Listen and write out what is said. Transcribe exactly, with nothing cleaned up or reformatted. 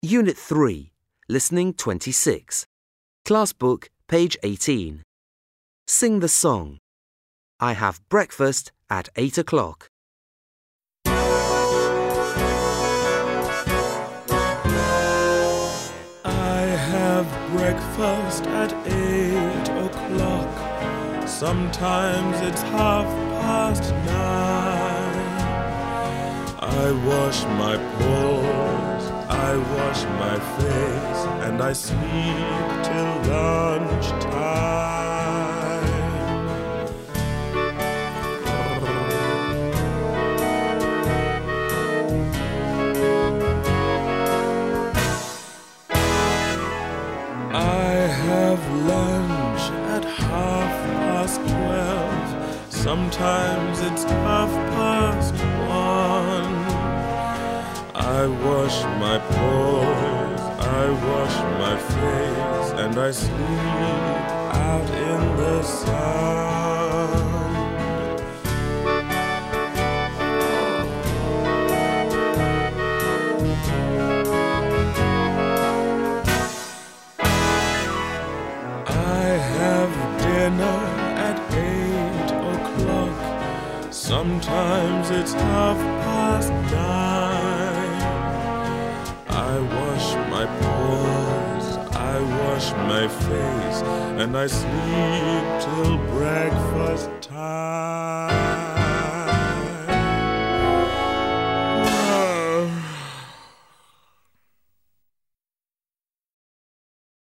Unit three, Listening twenty-six. Class book, page eighteen. Sing the song. I have breakfast at eight o'clock. I have breakfast at eight o'clock. Sometimes it's half past nine. I wash my paws, I wash my face, and I sleep till lunchtime. I have lunch at half past twelve. Sometimes it's half past one. I wash my paws, I wash my face, and I sleep out in the sun. I have dinner at eight o'clock. Sometimes it's half past nine. I wash my paws, I wash my face, and I sleep till breakfast time.